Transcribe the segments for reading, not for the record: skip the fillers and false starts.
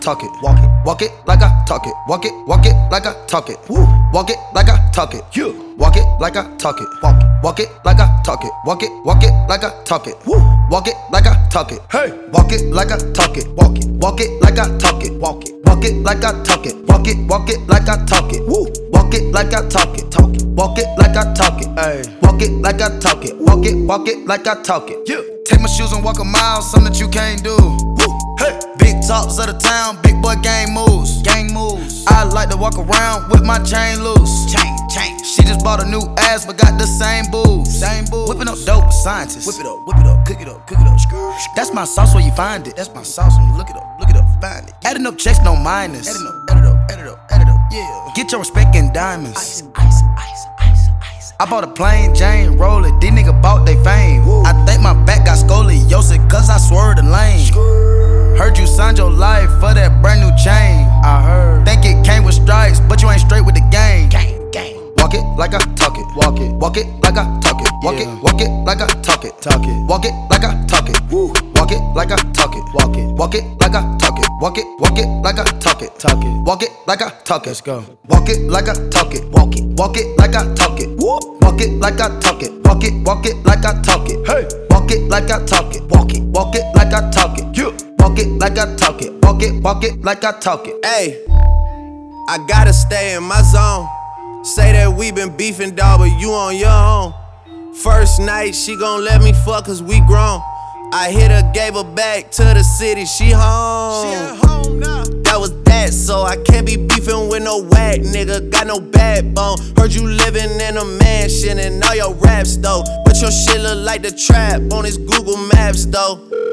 talk it. Walk it like I talk it. Walk it like I talk it. Woo. Walk it like I talk it. You walk it like I talk it. Walk it like I talk it. Walk it like I talk it. Woo. Walk it like I talk it. Hey, walk it like I talk it. Walk it like I talk it. Walk it like I talk it. Walk it like I talk it. Woo. Walk it like I talk it. Walk it like I talk it. Hey, walk it like I talk it. Walk it like I talk it. Yeah. Take my shoes and walk a mile, something that you can't do. Woo. Hey. Big talks of the town, big boy gang moves. I like to walk around with my chain loose. Chain. She just bought a new ass, but got the same booze. Whipping up dope, scientists. Whip it up, cook it up. That's my sauce where you find it. That's my sauce when you look it up, find it. Adding up checks, no minus. Add it up, yeah. Get your respect in diamonds. Ice. I bought a plain Jane, roll it, these niggas bought they fame. Woo. I think my back got scoliosis, cause I swerved the lane. Heard you signed your life for that brand new chain. I heard. Think it came with stripes, but you ain't straight with the game. Gang. Walk it like I talk it. Walk it like I talk it. Walk it like I talk it. Walk it like I talk it. Woo. Walk it like I talk it. Walk it like I talk it. Walk it like I talk it. Walk it like I talk it. Let's go. Walk it like I talk it. Walk it like I talk it. Woo. Walk it like I talk it. Walk it like I talk it. Hey. Walk it like I talk it. Walk it like I talk it. Yeah. Walk it like I talk it. Walk it like I talk it. Hey, I gotta stay in my zone. Say that we been beefing, dawg, but you on your own. First night, she gon' let me fuck cause we grown. I hit her, gave her back to the city, she home. She at home now. That was that, so I can't be beefing with no whack nigga, got no backbone. Heard you living in a mansion and all your raps though. But your shit look like the trap on his Google Maps though.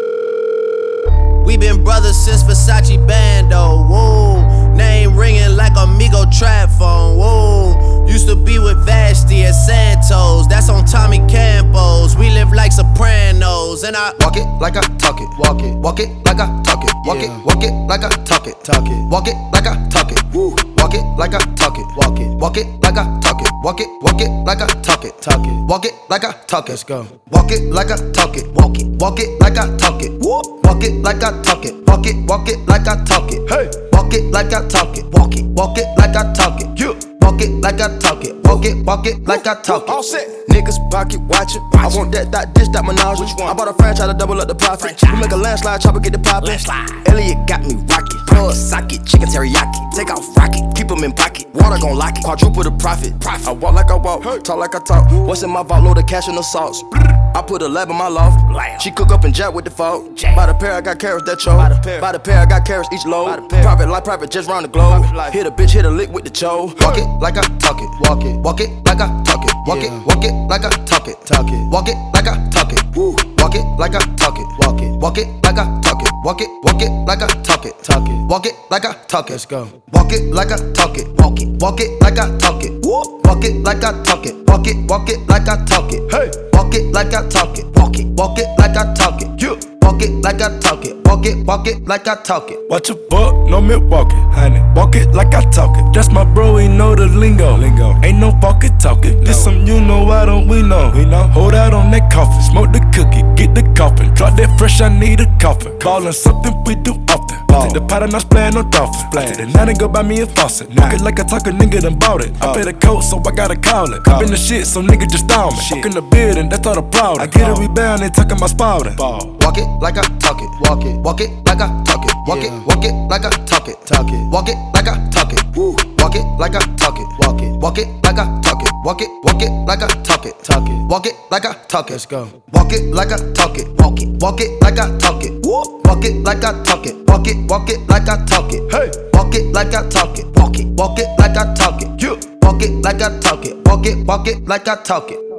We been brothers since Versace Bando, whoa. Name ringing like Amigo trap phone, whoa. Used to be with Vashti at Santos, that's on Tommy Campos. We live like Sopranos, and I walk it like I talk it. Walk it like I talk it. Walk it like I talk it. Walk it like I talk it. Woo. Walk it like I talk it. Walk it like I talk it. Walk it like I talk it. Walk it like I talk it. Let's go. Walk it like I talk it. Walk it like I talk it. Woo. Walk it like I talk it. Walk it like I talk it. Hey. Walk it like I talk it. Walk it like I talk it. Yeah. Walk it like I talk it. Walk it like I talk it. All set. Niggas pocket watching. I want that dish, that menage. Which one? I bought a franchise to double up the profit. We make a landslide, chopper get the poppin'. Elliot got me rocket. Plug socket, chicken teriyaki. Take off rocket, keep them in pocket. Water gon' lock it. Quadruple the profit. I walk like I walk, talk like I talk. What's in my vault? Load of cash and the sauce. I put a lab in my loft. She cook up and jack with the fault. By the pair, I got carrots that choke. By the pair, I got carrots each load. Private life, private just round the globe. Hit a bitch, hit a lick with the cho. Walk it like I talk it. Walk it like I talk it. Walk it like I talk it. Walk it like I talk it. Woo. Walk it like I talk it. Walk it like I talk it. Walk it like I talk it. Walk it like I talk it. Let's go. Walk it like I talk it. Walk it like I talk it. Woo. Walk it like I talk it. Walk it like I talk it. Hey. Walk it like I talk it. Walk it like I talk it. Yeah. Walk it like I talk it. Walk it like I talk it. Watch a buck, no Milwaukee, honey. Walk it like I talk it. That's my bro, he know the lingo. Ain't no fucking talking. This some you know, why don't we know? Hold out on that coffin, smoke the cookie, get the coffin. Drop that fresh, I need a coffin. Ballin' something we do often. Take the pot and I splayin' no dolphin. Take the night and go buy me a faucet. Walk it like I talk, a nigga done bought it. I pay the coat, so I gotta call it. I been the shit, so nigga just down me. Walk in the building, that's all the problem. I get a rebound, they talking about spouting. Walk it like I talk it. Walk it like I talk it. Walk it like I talk it. Walk it like I talk it. Woo. Walk it like I talk it. Walk it like I talk it. Walk it like I talk it. Walk it like I talk it. Let's go. Walk it like I talk it. Walk it like I talk it. Woo. Walk it like I talk it. Walk it like I talk it. Hey. Walk it like I talk it. Walk it like I talk it. Yeah. Walk it like I talk it. Walk it like I talk it.